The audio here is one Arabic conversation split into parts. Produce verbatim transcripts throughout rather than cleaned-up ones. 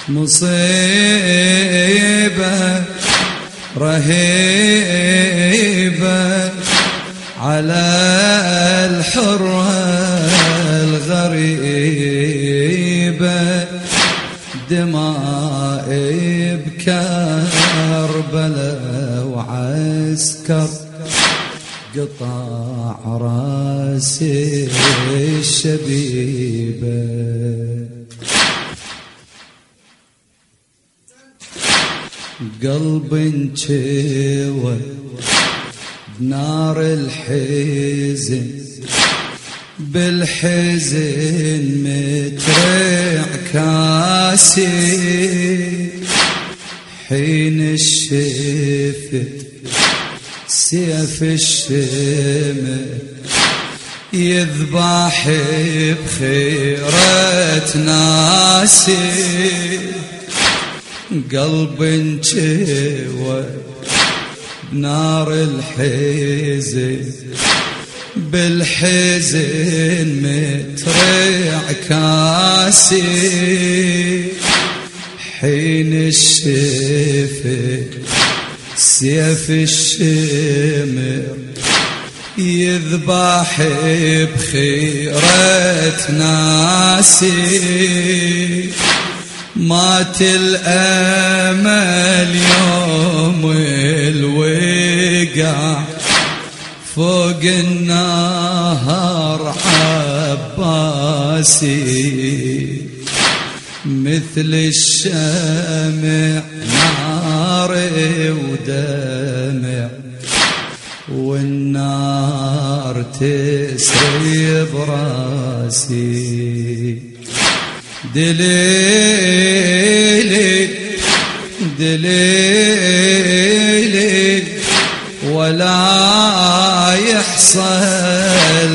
مصيبة رهيبة على الحرة الغريبة، دمائي بكربلاء وعسكر قطع راسي الشبيبة. قلب انشوى بنار الحزن، بالحزن مترع كاسي، حين الشفت سيف الشمع يذبح بخيرة ناسي. قلب انشوى بنار الحزن، بالحزن مترع كاسي، حين الشفت سيف الشمر يذبح بخيرة ناسي. مات الأمل يوم الوقع فوق النهر عباسي، مثل الشمع نار ودمع، والنار تسري براسي. دليلي دليلي ولا يحصل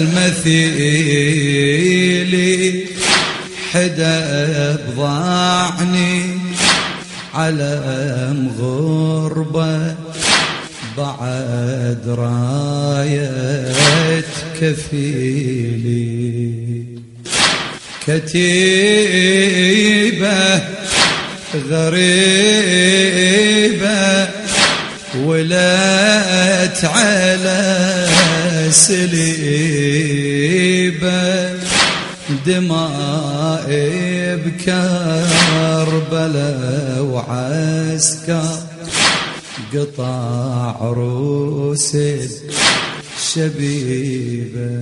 مثيلي، حدا بضاعني على مغربة بعد راية كفيلي. كتيبة غريبة ولت على سليبة، دمائي بكربلاء وعسكر قطع عروس الشبيبة.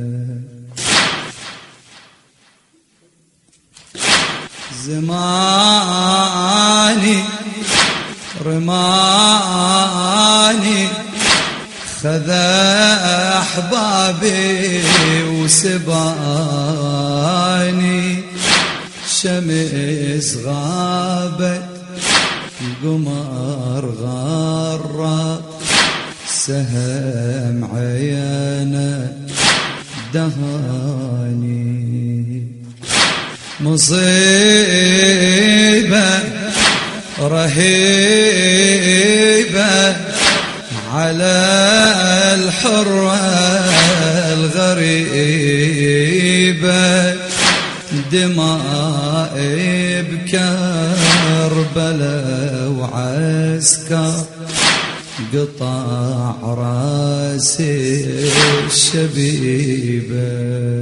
زماني رماني خذ أحبابي وسباني، شمس غابت القمر غرب، سهم عيانا دهاني. مصيبة رهيبة على الحرة الغريبة، دمائي بكربلاء وعسكر قطع راسي الشبيبة.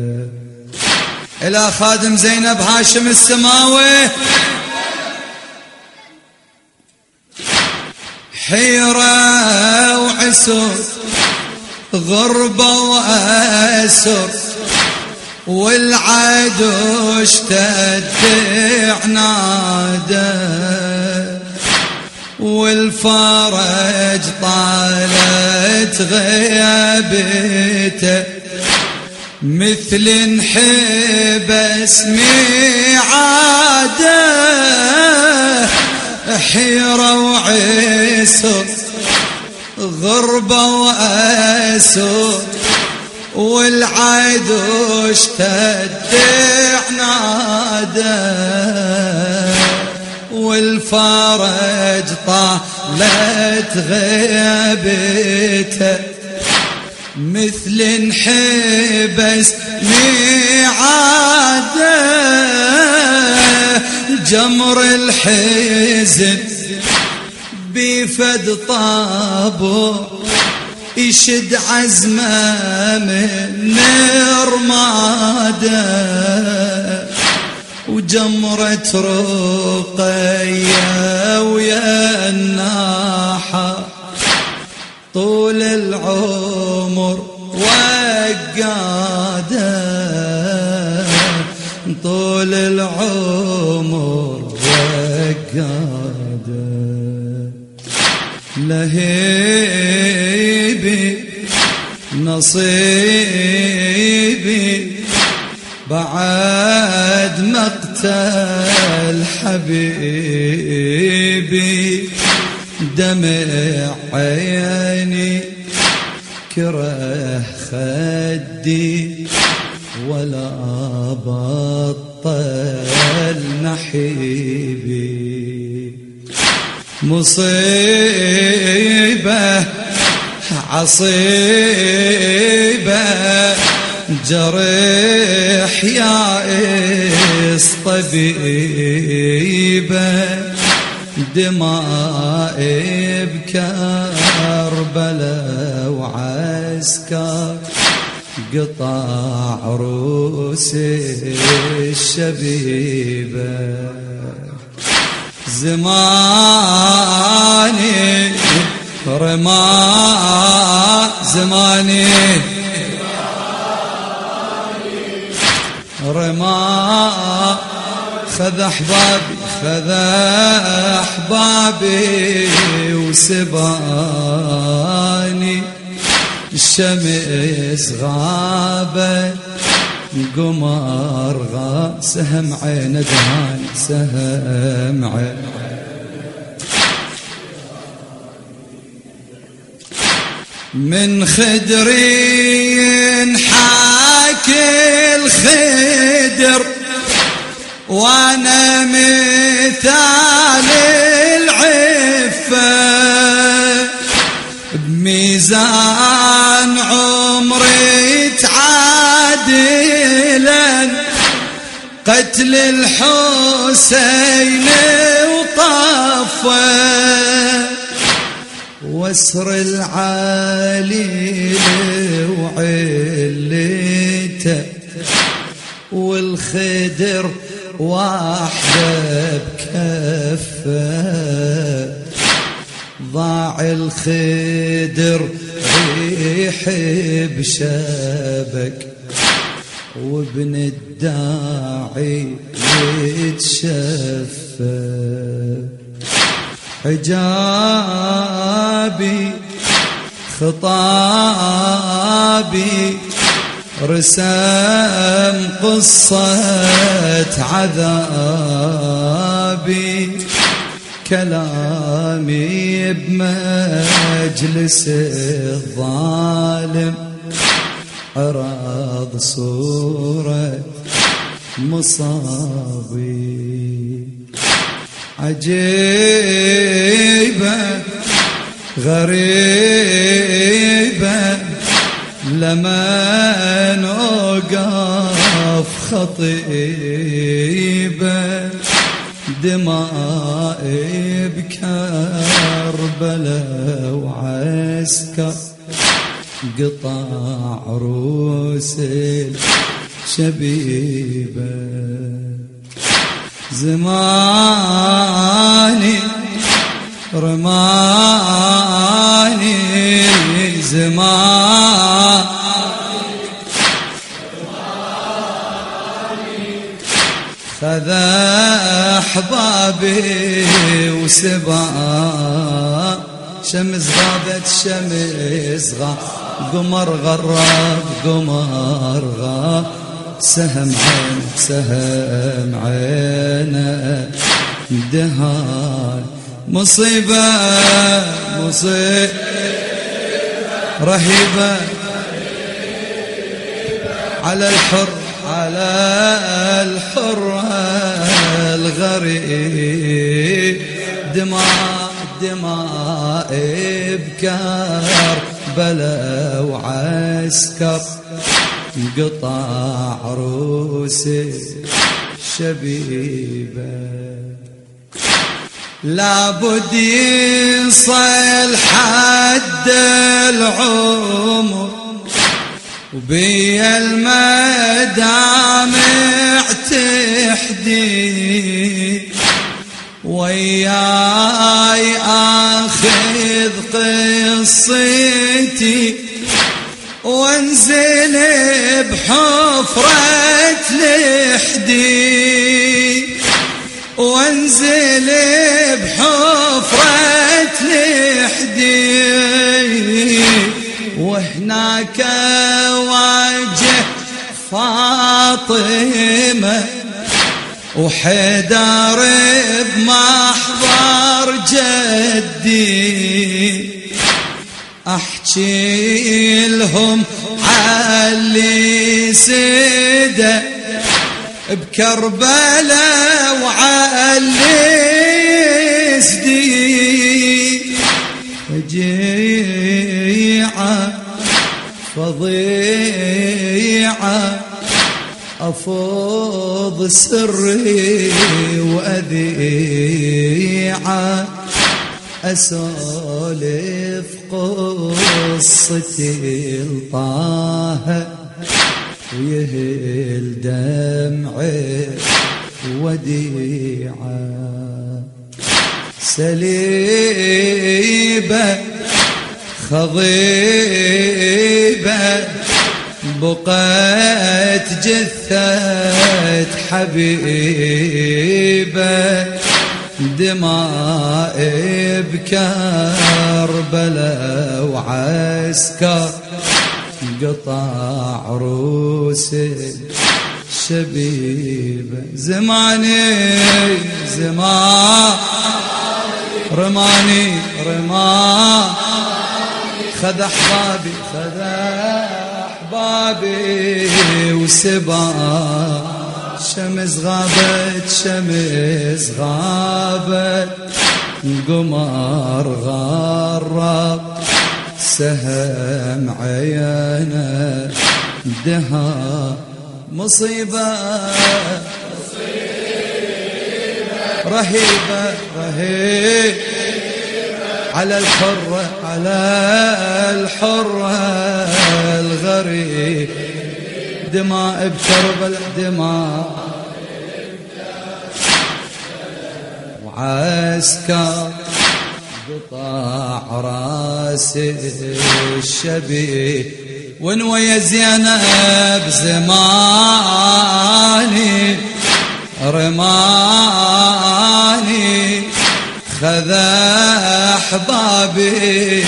إلى خادم زينب هاشم السماوي، حيرة وعسر غربة وأسر، والعدو اشتد عناده، والفرج طالت غيابته، مثل انحبس ميعاده. حيرة وعسر غربة وأسر، والعدو اشتد عناده، والفرج طالت غيابته، مثل انحبس ميعاده. جمر الحزن بفد طابور يشد عزمه من رماده وجمرة رقية ويا الناحة طول العمر وقاده طول العمر وقاده لهيبي نصيبي بعد مقتل حبيبي دمع عيني كره خدي ولا بطل نحيبي مصيبة عصيبة جرح يائس طبيبة دمائي بكربلاء وعسكر قطع عروس الشبيبة زماني رما زماني رما خذ أحبابي خذ أحبابي وسباني الشمس غابت قمر غاب سهم عين دهان سهم عين من خدري حاكي الخدر وانا مثال العفة بميزان عمري تعادلا قتل الحسين وطفه واسر العالي وعلته والخدر واحدة بكفه ضاع الخدر ريح بشبك وابن الداعي يتشفى حجابي خطابي رسم قصة عذابي كلامي بمجلس الظالم عرض صورة مصابي عجيبة غريبة لما نوقف خطيبة دمائي بكربلاء وعسكر قطع عروس الشبيبة زماني رماني زمان خذ أحبابي وسبا شمس غابت شمس غاب قمر غرب قمر غاب سهم عين سهم عينه دهان مصيبة مصيبة رهيبة على الحر على الحر الغريب دماء دماء بكربلاء وعسكر قطع عروس شبيبه لابد يصل حد العمر وبيا المدامع تحدي وياي آخذ قصتي وانزل بحفرة لحدي وانزل بحفرة لحدي وهناك واجه فاطمة وحيدر بمحضر جدي احكي لهم علي سيده بكربلاء وعلي سدي فجيعة فضيعة أفوض سري وأذيعة أسولف قصتي لطه ويهل دمعي وديعة سليبة خضيبة بقت جثة حبيبة دماء بكربلاء وعسكر قطع عروس شبيبة زماني زمان رماني رمان خذ أحبابي خذ أحبابي وسبا شمس غابت شمس غابت قمر غرب سهم عيانا دها مصيبة رهيبة رهيبة على الحرة على الحرة الغريب دماء بكربلاء دماء وعسكر قطع راس الشبيه ونويا زينب زماني رماني خذ أحبابي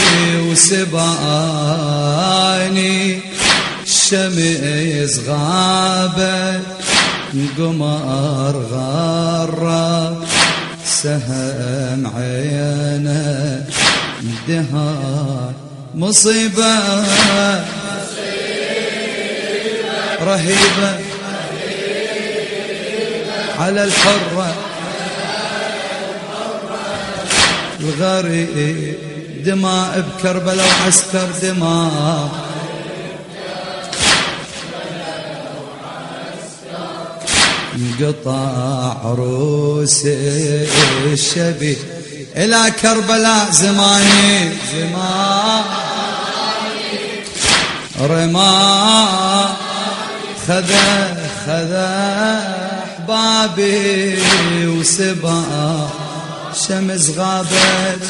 وسباني الشمس غابت قمر غرب سهم عينه دهان مصيبة رهيبة على الحرة الغريب دماء بكربلاء وعسكر دماء قطع عروس الشبيه إلى كربلاء زماني زماني رما خذ خذ أحبابي وسبا شمس غابت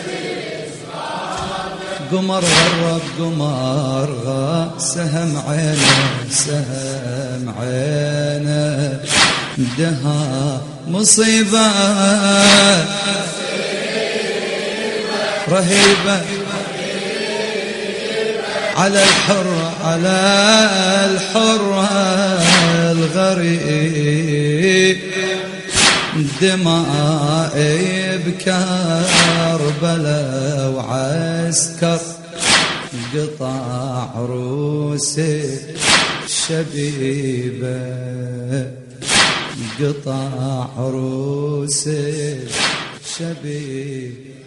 قمر غرب قمر غاب سهم عينه سهم عينه دها مصيبة رهيبة على الحرة على الحرة الغريب دماء بكربلاء وعسكر قطع عروس شبيبة قطع عروس شبيبة